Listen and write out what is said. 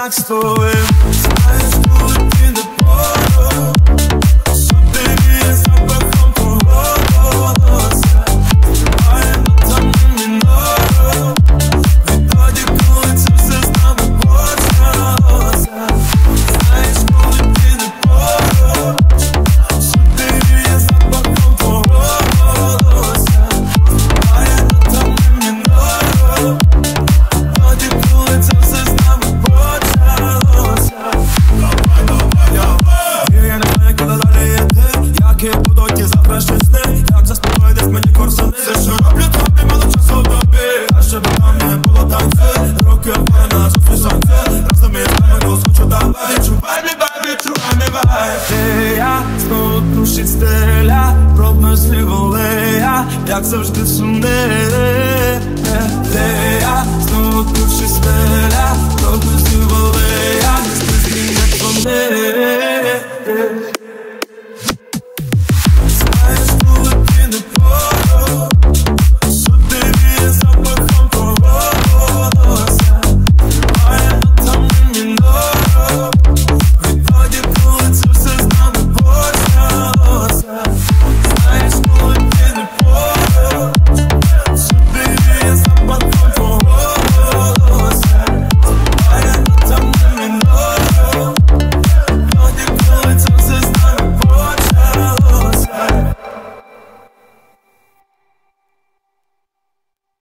так з твоїм. Знаєш, коли ти не поруч, сутеніє запахом твого волосся, тримає нотами мінору, відтоді, коли це все з нами почалося. Знаєш, коли ти не поруч, сутеніє запахом твого волосся, тримає нотами мінору, відтоді, коли це все з нами почалося. Я не знаю, куди далі йти, які будуть ті завтрашні сни, як заспокоїтись мені курсини. Все, що роблю тобі, мало часу тобі, а щоб там не було танцю, руки опали на жовтій сонце, розумієш, на мене звучу давай. Відчувай мій вайб, відчувай мій вайб. Ти я, знову душить стеля, пробно слів алея, як завжди сумна.